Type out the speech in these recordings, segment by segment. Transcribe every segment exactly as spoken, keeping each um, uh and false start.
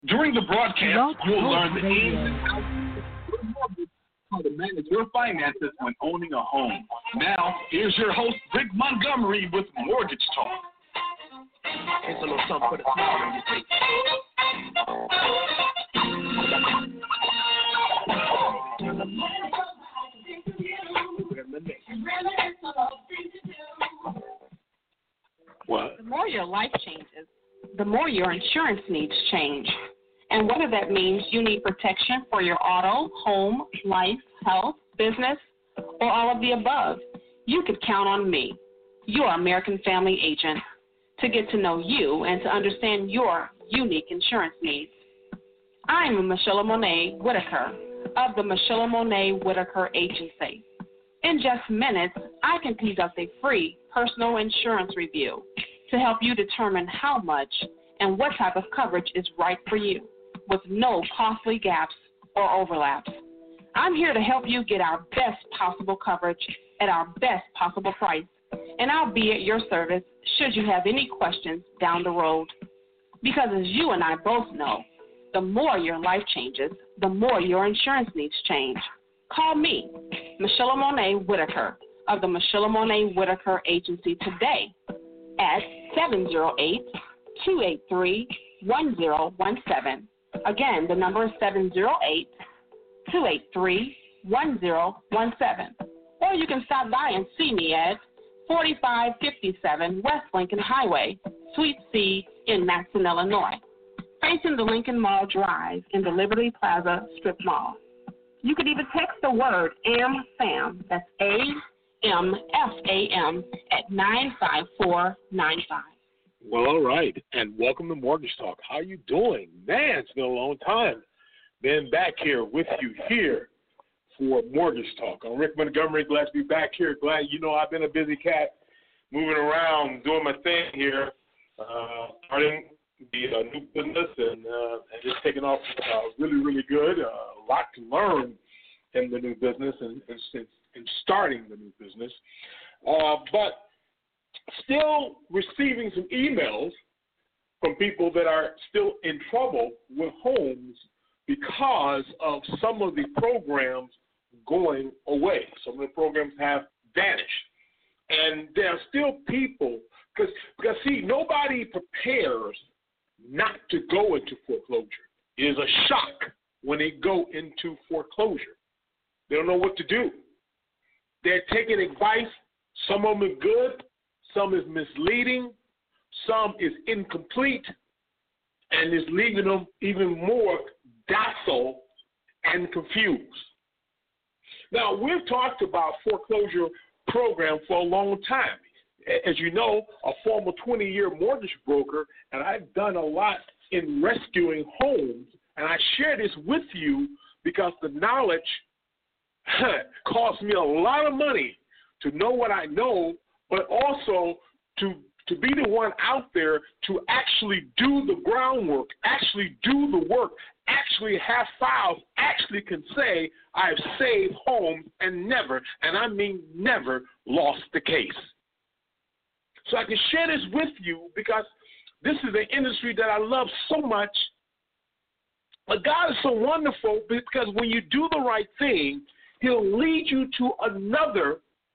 During the broadcast, you'll learn the ins and outs of how to manage your finances when owning a home. Now, here's your host, Rick Montgomery, with Mortgage Talk. Here's a little something for the smile on your face. What? The more your life changes, the more your insurance needs change. And whether that means you need protection for your auto, home, life, health, business, or all of the above, you could count on me, your American Family Agent, to get to know you and to understand your unique insurance needs. I'm Michelle Monet Whitaker of the Michelle Monet Whitaker Agency. In just minutes, I can conduct a free personal insurance review to help you determine how much and what type of coverage is right for you, with no costly gaps or overlaps. I'm here to help you get our best possible coverage at our best possible price, and I'll be at your service should you have any questions down the road. Because as you and I both know, the more your life changes, the more your insurance needs change. Call me, Michelle Monet Whitaker of the Michelle Monet Whitaker Agency today at seven zero eight, two eight three, one zero one seven. Again, the number is seven zero eight, two eight three, one zero one seven. Or you can stop by and see me at forty-five fifty-seven West Lincoln Highway, Suite C in Matson, Illinois, facing the Lincoln Mall Drive in the Liberty Plaza Strip Mall. You could even text the word AMFAM, that's A M F A M, at nine five four nine five. Well, all right, and welcome to Mortgage Talk. How you doing? Man, it's been a long time. Been back here with you here for Mortgage Talk. I'm Rick Montgomery, glad to be back here. Glad, you know, I've been a busy cat, moving around, doing my thing here, uh, starting the uh, new business and, uh, and just taking off uh, really, really good. Uh, a lot to learn in the new business and, and, and starting the new business. Uh, but still receiving some emails from people that are still in trouble with homes because of some of the programs going away. Some of the programs have vanished. And there are still people, because, because see, nobody prepares not to go into foreclosure. It is a shock when they go into foreclosure. They don't know what to do. They're taking advice. Some of them are good. Some is misleading. Some is incomplete and is leaving them even more docile and confused. Now, we've talked about foreclosure program for a long time. As you know, a former twenty-year mortgage broker, and I've done a lot in rescuing homes, and I share this with you because the knowledge cost me a lot of money to know what I know, but also to to be the one out there to actually do the groundwork, actually do the work, actually have files, actually can say I've saved homes and never, and I mean never, lost the case. So I can share this with you because this is an industry that I love so much. But God is so wonderful because when you do the right thing, He'll lead you to another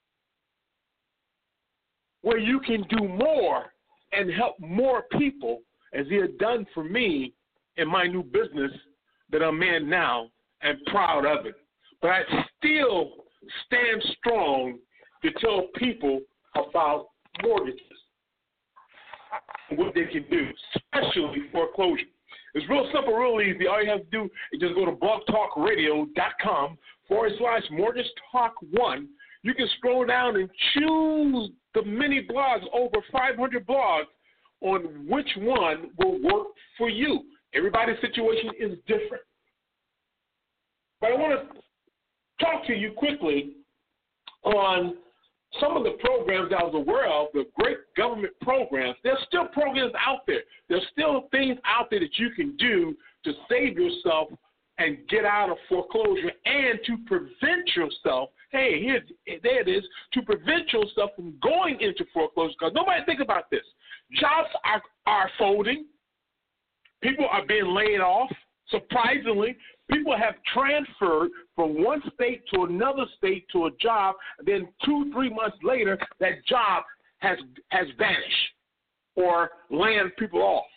where you can do more and help more people, as He had done for me in my new business that I'm in now, and proud of it. But I still stand strong to tell people about mortgages and what they can do, especially foreclosure. It's real simple, real easy. All you have to do is just go to blogtalkradio.com forward slash mortgage talk one. You can scroll down and choose the many blogs, over five hundred blogs, on which one will work for you. Everybody's situation is different. But I want to talk to you quickly on some of the programs I was aware of, the great government programs. There's still programs out there. There's still things out there that you can do to save yourself and get out of foreclosure and to prevent yourself, hey, here, there it is, to prevent yourself from going into foreclosure. Because nobody think about this. Jobs are, are folding. People are being laid off. Surprisingly, people have transferred from one state to another state to a job. Then two, three months later, that job has has vanished or laying people off.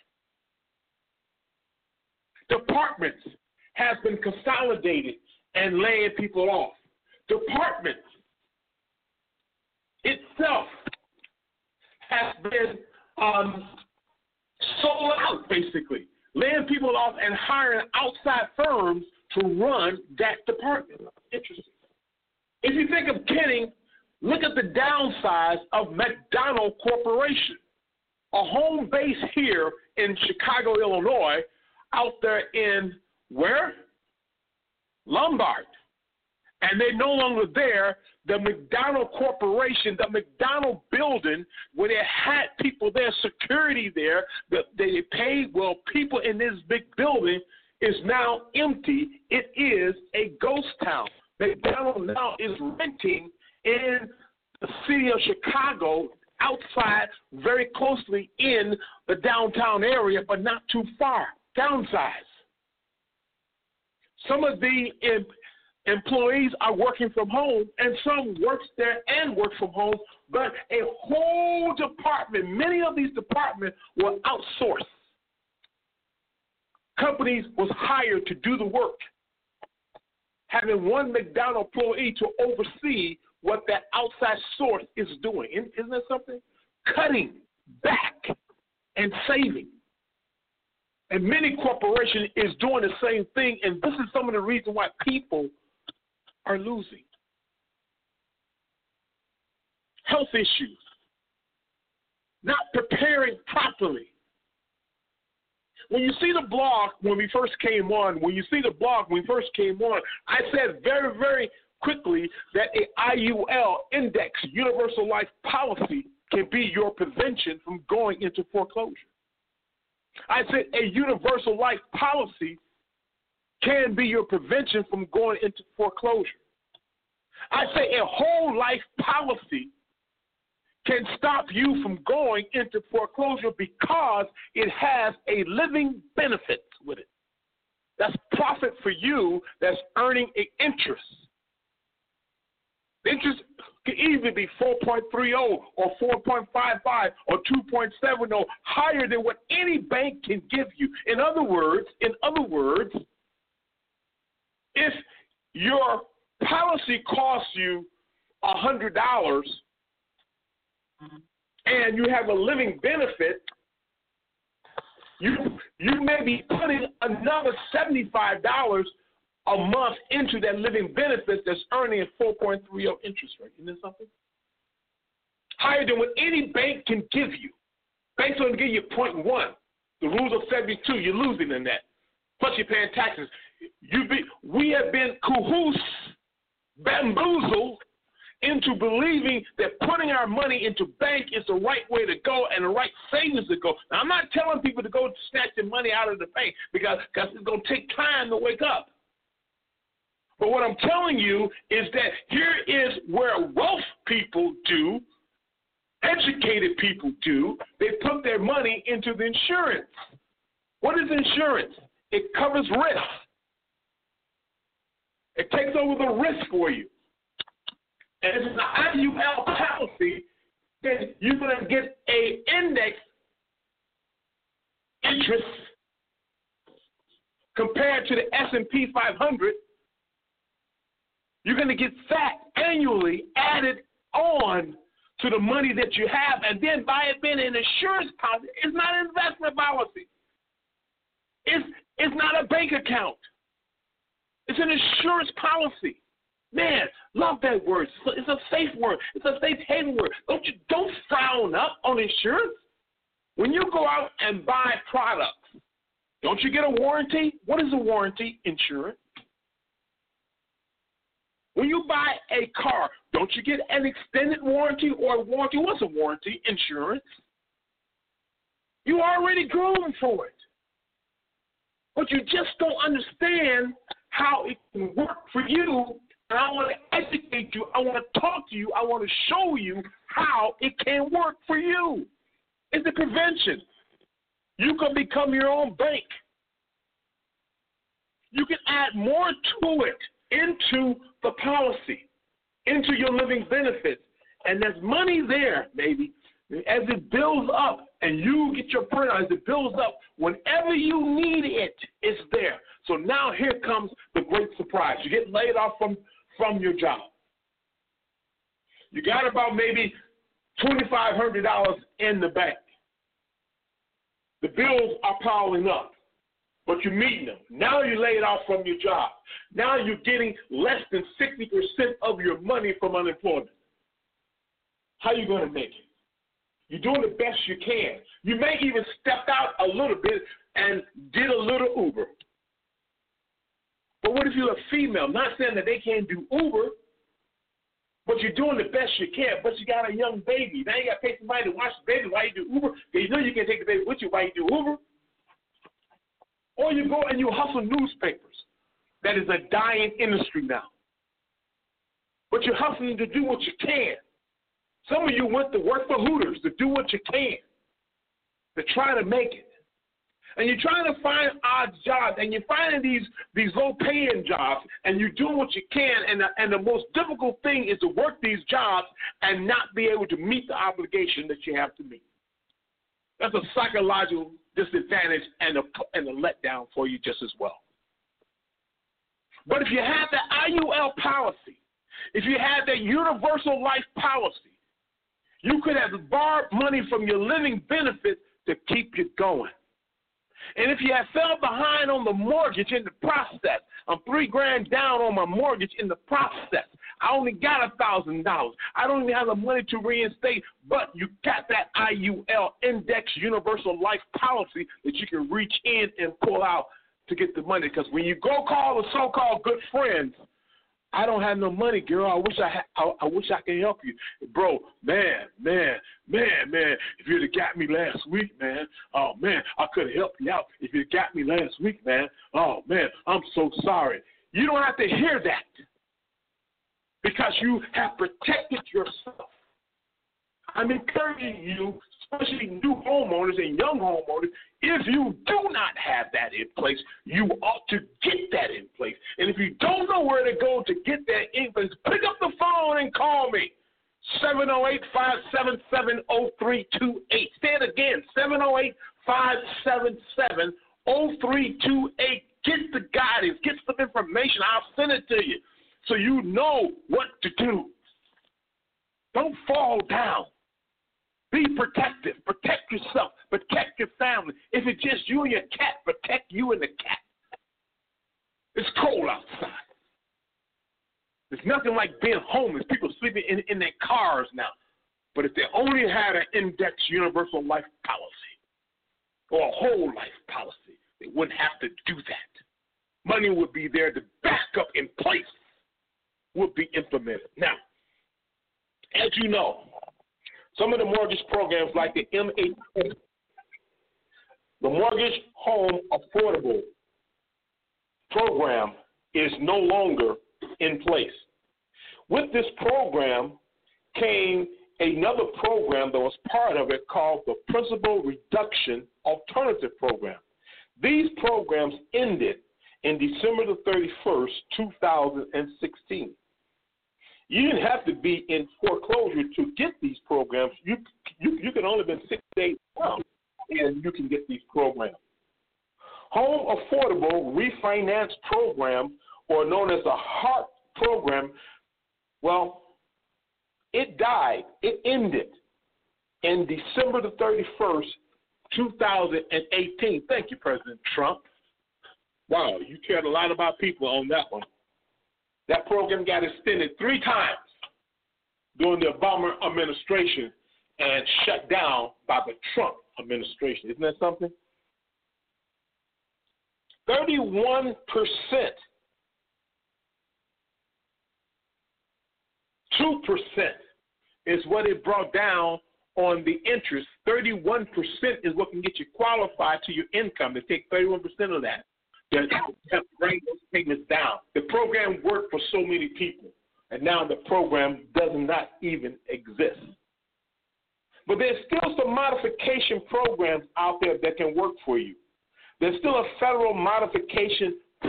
Departments have been consolidated and laying people off. Departments itself has been um, sold out, basically, laying people off and hiring outside firms to run that department. Interesting. If you think of Kenning, look at the downsize of McDonald Corporation, a home base here in Chicago, Illinois, out there in where? Lombard. And they're no longer there. The McDonald Corporation, the McDonald building, where they had people there, security there, that they paid well people in this big building, is now empty. It is a ghost town. McDonald now is renting in the city of Chicago, outside, very closely in the downtown area, but not too far. Downsize. Some of the em- employees are working from home, and some works there and work from home, but a whole department, many of these departments were outsourced. Companies was hired to do the work, having one McDonald employee to oversee what that outside source is doing. Isn't that something? Cutting back and saving. And many corporations is doing the same thing, and this is some of the reasons why people are losing. Health issues, not preparing properly. When you see the blog when we first came on, when you see the blog when we first came on, I said very, very quickly that a I U L index, universal life policy, can be your prevention from going into foreclosure. I said a universal life policy can be your prevention from going into foreclosure. I say a whole life policy can stop you from going into foreclosure because it has a living benefit with it. That's profit for you that's earning an interest. The interest can either be four point three zero or four point five five or two point seven zero, higher than what any bank can give you. In other words, in other words, if your policy costs you one hundred dollars and you have a living benefit, you you may be putting another seventy-five dollars a month into that living benefit that's earning a four point three zero interest rate. Isn't that something? Higher than what any bank can give you. Banks only give you zero point one. The rules of seventy-two, you're losing in that. Plus you're paying taxes. You be, we have been cahoots, bamboozled into believing that putting our money into bank is the right way to go and the right savings to go. Now, I'm not telling people to go snatch their money out of the bank because, because it's going to take time to wake up. But what I'm telling you is that here is where wealth people do, educated people do. They put their money into the insurance. What is insurance? It covers risk. It takes over the risk for you. And if it's an I U L policy, then you're going to get a index interest compared to the S and P five hundred. You're going to get that annually added on to the money that you have, and then by it being an insurance policy, it's not an investment policy. It's, it's not a bank account. It's an insurance policy. Man, love that word. It's a safe word. It's a safe haven word. Don't you don't frown up on insurance. When you go out and buy products, don't you get a warranty? What is a warranty? Insurance. When you buy a car, don't you get an extended warranty or a warranty? What's a warranty? Insurance. You already groomed for it. But you just don't understand how it can work for you. And I want to educate you. I want to talk to you. I want to show you how it can work for you. It's the prevention. You can become your own bank. you can add more to it, into the policy, into your living benefits. And there's money there, baby. As it builds up and you get your printout, as it builds up, whenever you need it, it's there. So now here comes the great surprise. You get laid off from, from your job. You got about maybe twenty-five hundred dollars in the bank. The bills are piling up, but you're meeting them. Now you're laid off from your job. Now you're getting less than sixty percent of your money from unemployment. How are you going to make it? You're doing the best you can. You may even step out a little bit and did a little Uber. But what if you're a female? Not saying that they can't do Uber, but you're doing the best you can. But you got a young baby. Now you got to pay somebody to watch the baby while you do Uber. You know you can't take the baby with you while you do Uber. Or you go and you hustle newspapers. That is a dying industry now. But you're hustling to do what you can. Some of you went to work for Hooters to do what you can, to try to make it. And you're trying to find odd jobs, and you're finding these, these low-paying jobs, and you're doing what you can, and the, and the most difficult thing is to work these jobs and not be able to meet the obligation that you have to meet. That's a psychological disadvantage and a, and a letdown for you just as well. But if you have the I U L policy, if you had that universal life policy, you could have borrowed money from your living benefits to keep you going. And if you have fell behind on the mortgage in the process, I'm three grand down on my mortgage in the process. I only got a thousand dollars. I don't even have the money to reinstate, but you got that I U L index universal life policy that you can reach in and pull out to get the money. Because when you go call the so-called good friends, I don't have no money, girl. I wish I had, I, I wish I could help you. Bro, man, man, man, man, if you'd have got me last week, man, oh, man, I could have helped you out if you'd got me last week, man. Oh, man, I'm so sorry. You don't have to hear that because you have protected yourself. I'm encouraging you, especially new homeowners and young homeowners, if you do not have that in place, you ought to get that in place. And if you don't know where to go to get that in place, pick up the phone and call me, seven oh eight, five seven seven, oh three two eight. Say it again, seven oh eight, five seven seven, oh three two eight. Get the guidance, get some information. I'll send it to you so you know what to do. Don't fall down. Be protective. Protect yourself. Protect your family. If it's just you and your cat, protect you and the cat. It's cold outside. There's nothing like being homeless. People sleeping in, in their cars now. But if they only had an index universal life policy or a whole life policy, they wouldn't have to do that. Money would be there. The backup in place would be implemented. Now, as you know, some of the mortgage programs like the M H A, the Mortgage Home Affordable Program, is no longer in place. With this program came another program that was part of it called the Principal Reduction Alternative Program. These programs ended in December the thirty-first, two thousand sixteen. You didn't have to be in foreclosure to get these programs. You you, you can only been six days out, and you can get these programs. Home Affordable Refinance Program, or known as the HARP program, well, it died. It ended in December the thirty-first, two thousand eighteen. Thank you, President Trump. Wow, you cared a lot about people on that one. That program got extended three times during the Obama administration and shut down by the Trump administration. Isn't that something? thirty-one percent, two percent is what it brought down on the interest. thirty-one percent is what can get you qualified to your income. They take thirty-one percent of that. That bring those payments down. The program worked for so many people, and now the program does not even exist. But there's still some modification programs out there that can work for you. There's still a federal modification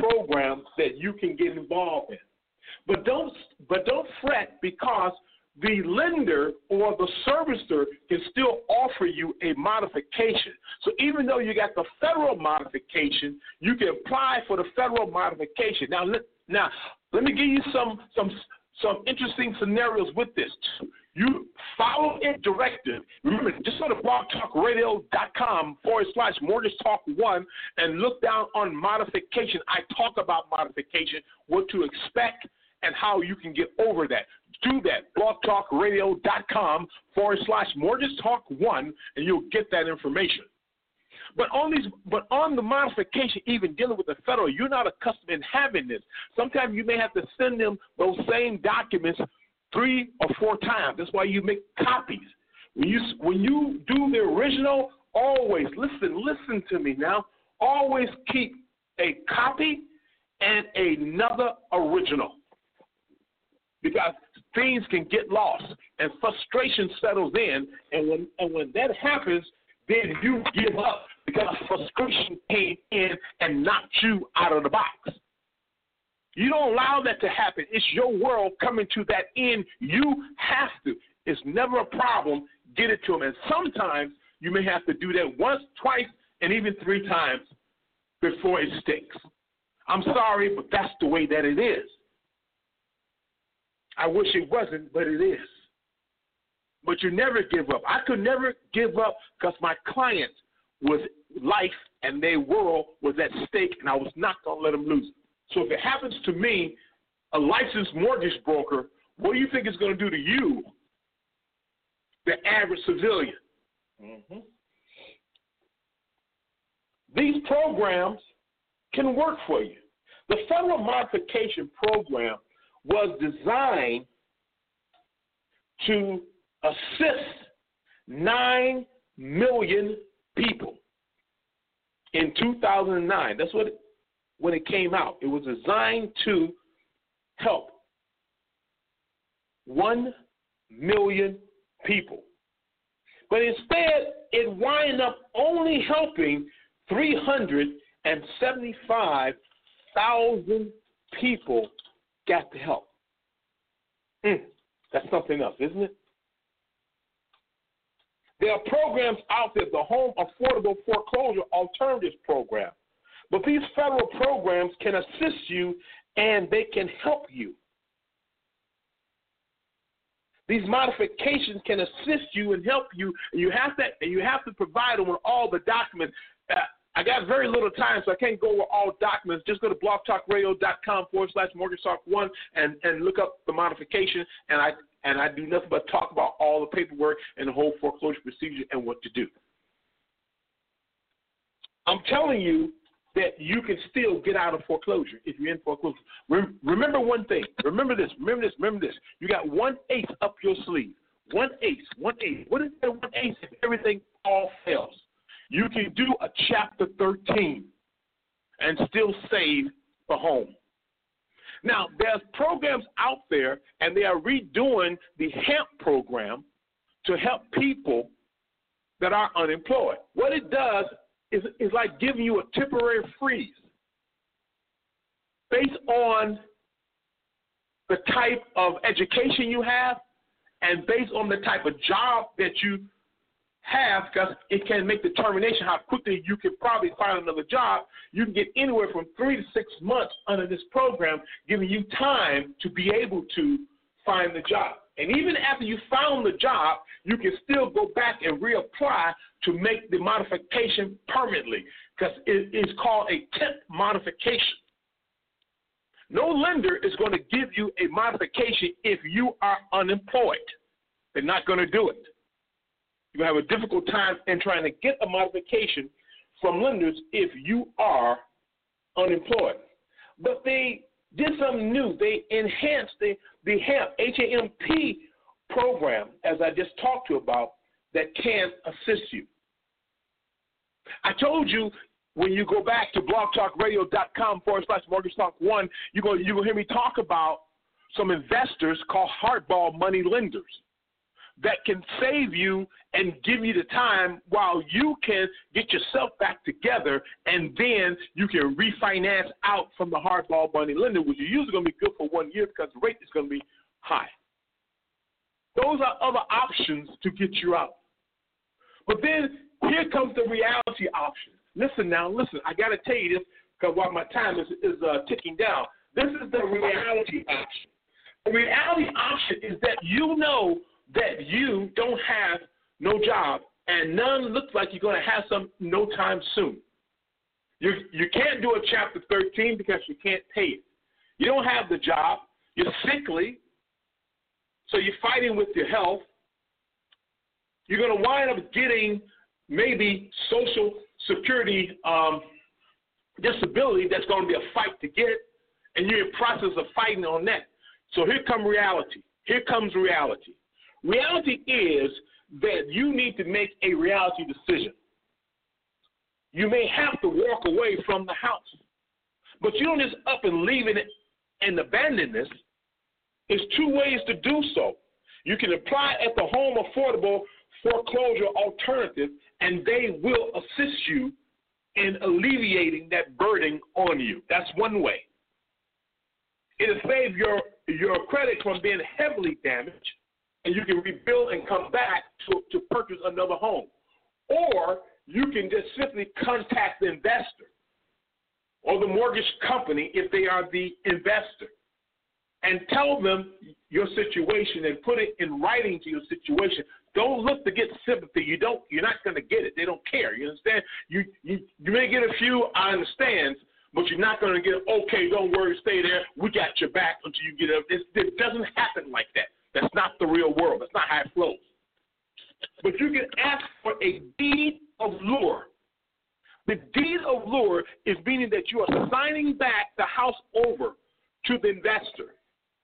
programs that you can get involved in. But don't, but don't fret, because the lender or the servicer can still offer you a modification. So even though you got the federal modification, you can apply for the federal modification. Now, let, now let me give you some some some interesting scenarios with this. You follow a directive. Remember, just go to blogtalkradio.com forward slash mortgage talk one and look down on modification. I talk about modification, what to expect, and how you can get over that. Do that, blogtalkradio.com forward slash mortgage talk one, and you'll get that information. But on these, but on the modification, even dealing with the federal, you're not accustomed in having this. Sometimes you may have to send them those same documents three or four times. That's why you make copies. When you when you do the original, always listen, listen to me now. Always keep a copy and another original, because things can get lost and frustration settles in, and when and when that happens, then you give up because frustration came in and knocked you out of the box. You don't allow that to happen. It's your world coming to that end. You have to. It's never a problem. Get it to them. And sometimes you may have to do that once, twice, and even three times before it sticks. I'm sorry, but that's the way that it is. I wish it wasn't, but it is. But you never give up. I could never give up because my client was life and their world was at stake, and I was not going to let them lose it. So if it happens to me, a licensed mortgage broker, what do you think it's going to do to you, the average civilian? Mm-hmm. These programs can work for you. The federal modification program was designed to assist nine million people in two thousand nine. That's what it, when it came out. It was designed to help one million people. But instead, it wound up only helping three hundred seventy-five thousand people got the help. Mm, that's something else, isn't it? There are programs out there, the Home Affordable Foreclosure Alternatives Program. But these federal programs can assist you and they can help you. These modifications can assist you and help you, and you have to, and you have to provide them with all the documents. Uh, I got very little time, so I can't go over all documents. Just go to blogtalkradio.com forward slash mortgage talk one and, and look up the modification, and I and I do nothing but talk about all the paperwork and the whole foreclosure procedure and what to do. I'm telling you that you can still get out of foreclosure if you're in foreclosure. Re- remember one thing. Remember this. Remember this. Remember this. You got one ace up your sleeve. One ace. One ace. What is that one ace if everything all fails? You can do a Chapter thirteen and still save the home. Now, there's programs out there, and they are redoing the HAMP program to help people that are unemployed. What it does is, is like giving you a temporary freeze based on the type of education you have and based on the type of job that you have, because it can make determination how quickly you can probably find another job. You can get anywhere from three to six months under this program, giving you time to be able to find the job. And even after you found the job, you can still go back and reapply to make the modification permanently, because it is called a temp modification. No lender is going to give you a modification if you are unemployed. They're not going to do it. You have a difficult time in trying to get a modification from lenders if you are unemployed. But they did something new. They enhanced the, the HAMP, H A M P program, as I just talked to about, that can assist you. I told you when you go back to blogtalkradio.com forward slash mortgage talk one, you're going you're going to hear me talk about some investors called hardball money lenders. that can save you and give you the time while you can get yourself back together, and then you can refinance out from the hardball money lender, which is usually going to be good for one year because the rate is going to be high. Those are other options to get you out. But then here comes the reality option. Listen now, listen, I got to tell you this because while my time is, is uh, ticking down, this is the reality option. The reality option is that you know that you don't have no job, and none looks like you're going to have some no time soon. You you can't do a Chapter thirteen because you can't pay it. You don't have the job. You're sickly, so you're fighting with your health. You're going to wind up getting maybe Social Security um, disability that's going to be a fight to get, and you're in the process of fighting on that. So here comes reality. Here comes reality. Reality is that you need to make a reality decision. You may have to walk away from the house, but you don't just up and leave it and abandon this. There's two ways to do so. You can apply at the Home Affordable Foreclosure Alternative, and they will assist you in alleviating that burden on you. That's one way. It'll save your, your credit from being heavily damaged, and you can rebuild and come back to, to purchase another home. Or you can just simply contact the investor or the mortgage company if they are the investor and tell them your situation and put it in writing to your situation. Don't look to get sympathy. You don't, you're not going to get it. They don't care. You understand? You, you, you may get a few, I understand, but you're not going to get, okay, don't worry, stay there. We got your back until you get up. It's, it doesn't happen like that. That's not the real world. That's not how it flows. But you can ask for a deed of lure. The deed of lure is meaning that you are signing back the house over to the investor.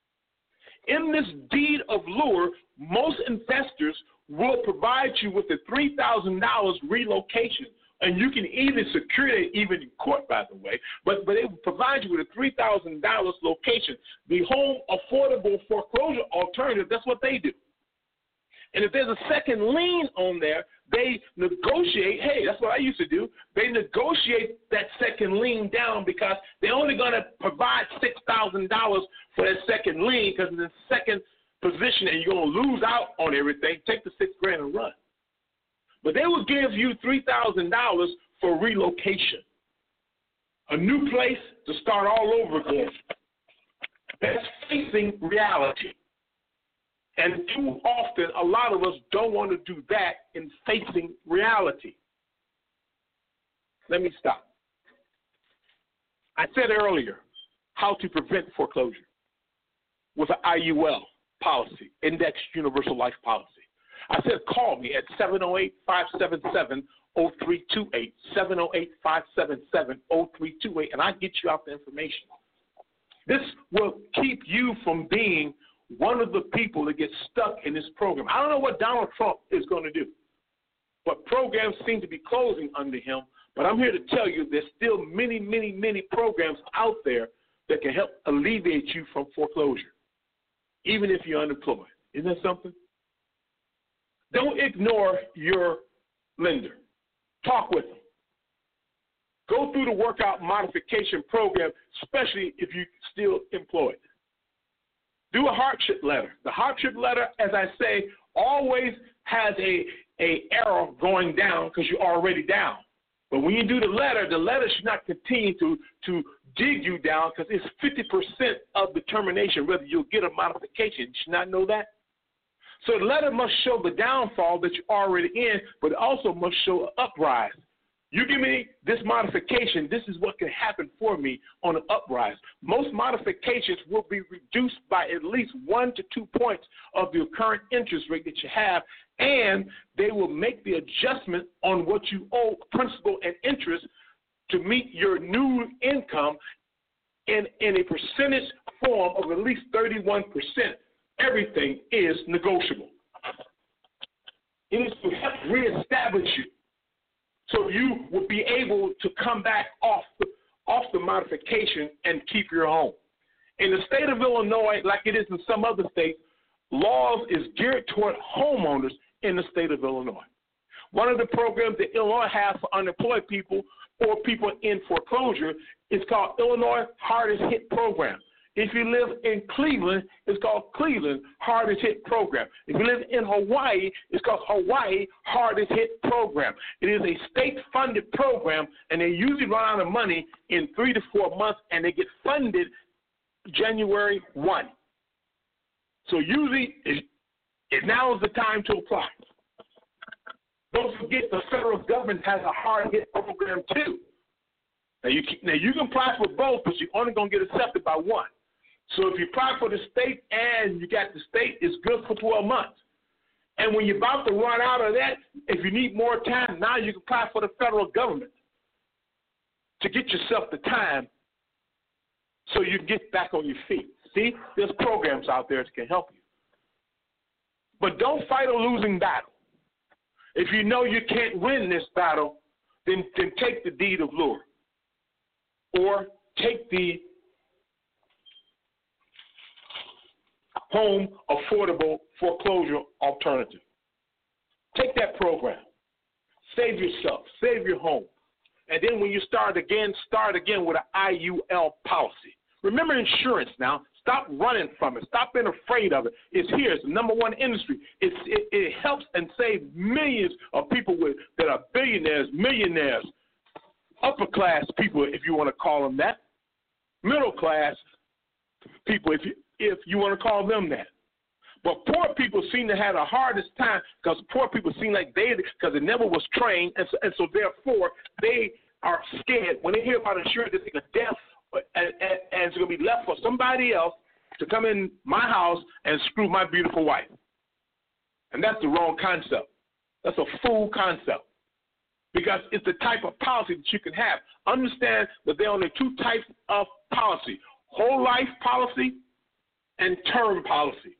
In this deed of lure, most investors will provide you with a three thousand dollars relocation. And you can even secure it even in court, by the way, but, but they will provide you with a three thousand dollars location. The Home Affordable Foreclosure Alternative, that's what they do. And if there's a second lien on there, they negotiate, hey, that's what I used to do. They negotiate that second lien down because they're only going to provide six thousand dollars for that second lien because it's in second position and you're going to lose out on everything. Take the six grand and run. But they will give you three thousand dollars for relocation, a new place to start all over again. That's facing reality. And too often, a lot of us don't want to do that in facing reality. Let me stop. I said earlier how to prevent foreclosure with an I U L policy, Indexed Universal Life Policy. I said call me at seven oh eight, five seven seven, oh three two eight, seven oh eight, five seven seven, oh three two eight, and I'll get you out the information. This will keep you from being one of the people that gets stuck in this program. I don't know what Donald Trump is going to do, but programs seem to be closing under him. But I'm here to tell you there's still many, many, many programs out there that can help alleviate you from foreclosure, even if you're unemployed. Isn't that something? Don't ignore your lender. Talk with them. Go through the workout modification program, especially if you're still employed. Do a hardship letter. The hardship letter, as I say, always has a, a arrow going down because you're already down. But when you do the letter, the letter should not continue to, to dig you down because it's fifty percent of determination whether you'll get a modification. You should not know that. So the letter must show the downfall that you're already in, but it also must show an uprise. You give me this modification, this is what can happen for me on an uprise. Most modifications will be reduced by at least one to two points of your current interest rate that you have, and they will make the adjustment on what you owe, principal and interest, to meet your new income in, in a percentage form of at least thirty-one percent. Everything is negotiable. It is to help reestablish you, so you will be able to come back off the, off the modification and keep your home. In the state of Illinois, like it is in some other states, laws is geared toward homeowners in the state of Illinois. One of the programs that Illinois has for unemployed people or people in foreclosure is called Illinois Hardest Hit Program. If you live in Cleveland, it's called Cleveland Hardest Hit Program. If you live in Hawaii, it's called Hawaii Hardest Hit Program. It is a state-funded program, and they usually run out of money in three to four months, and they get funded January first. So usually, it, it now is the time to apply. Don't forget the federal government has a hard hit program too. Now you, can, now you can apply for both, but you're only going to get accepted by one. So if you apply for the state and you got the state, it's good for twelve months. And when you're about to run out of that, if you need more time, now you can apply for the federal government to get yourself the time so you can get back on your feet. See, there's programs out there that can help you. But don't fight a losing battle. If you know you can't win this battle, then, then take the deed of lure or take the home affordable foreclosure alternative. Take that program. Save yourself. Save your home. And then when you start again, start again with an I U L policy. Remember insurance now. Stop running from it. Stop being afraid of it. It's here. It's the number one industry. It's, it, it helps and saves millions of people with that are billionaires, millionaires, upper class people, if you want to call them that, middle class people, if you if you want to call them that. But poor people seem to have the hardest time because poor people seem like they, because it never was trained, and so, and so therefore they are scared. When they hear about insurance, they think of death, and, and, and it's going to be left for somebody else to come in my house and screw my beautiful wife. And that's the wrong concept. That's a fool concept because it's the type of policy that you can have. Understand that there are only two types of policy, whole life policy and term policy.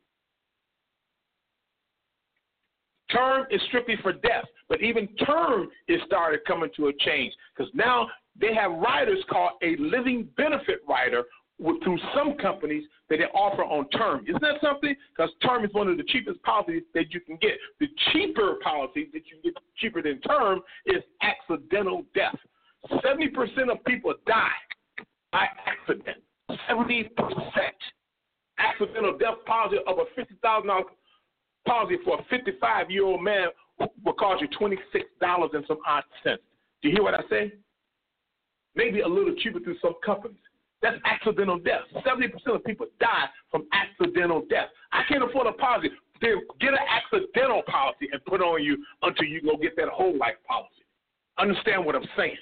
Term is strictly for death, but even term is started coming to a change because now they have riders called a living benefit rider with, through some companies that they offer on term. Isn't that something? Because term is one of the cheapest policies that you can get. The cheaper policy that you can get cheaper than term is accidental death. seventy percent of people die by accident. seventy percent. Accidental death policy of a fifty thousand dollars policy for a fifty-five-year-old man will cost you twenty-six dollars and some odd cents. Do you hear what I say? Maybe a little cheaper through some companies. That's accidental death. seventy percent of people die from accidental death. I can't afford a policy. Then get an accidental policy and put on you until you go get that whole life policy. Understand what I'm saying?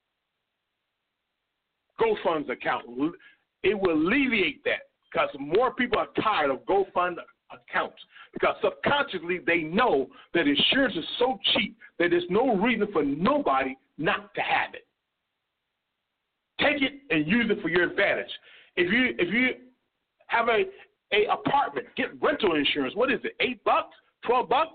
GoFund's account, it will alleviate that. Because more people are tired of GoFund accounts because subconsciously they know that insurance is so cheap that there's no reason for nobody not to have it. Take it and use it for your advantage. If you if you have a, a apartment, get rental insurance. What is it, eight bucks, twelve bucks?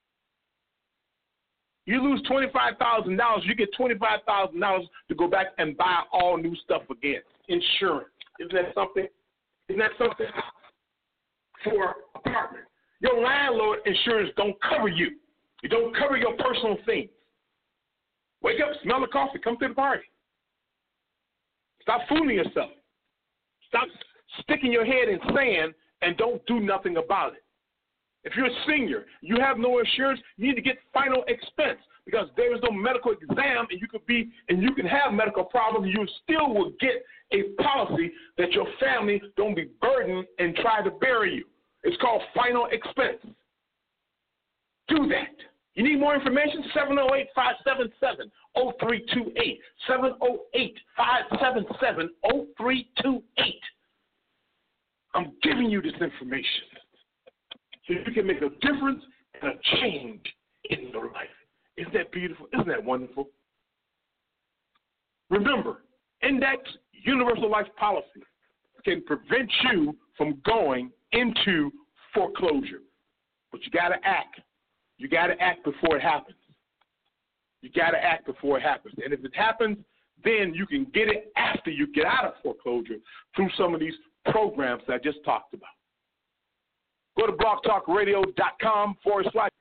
You lose twenty-five thousand dollars, you get twenty-five thousand dollars to go back and buy all new stuff again. Insurance. Isn't that something? Isn't that something for apartment? Your landlord insurance don't cover you. It don't cover your personal things. Wake up, smell the coffee, come to the party. Stop fooling yourself. Stop sticking your head in sand and don't do nothing about it. If you're a senior, you have no insurance, you need to get final expense because there is no medical exam and you could be and you can have medical problems. You still will get a policy that your family don't be burdened and try to bury you. It's called final expense. Do that. You need more information? seven oh eight, five seven seven, oh three two eight. seven oh eight, five seven seven, oh three two eight. I'm giving you this information so you can make a difference and a change in your life. Isn't that beautiful? Isn't that wonderful? Remember, Index Universal Life Policy can prevent you from going into foreclosure. But you got to act. You got to act before it happens. You got to act before it happens. And if it happens, then you can get it after you get out of foreclosure through some of these programs that I just talked about. Go to blogtalkradio.com forward slash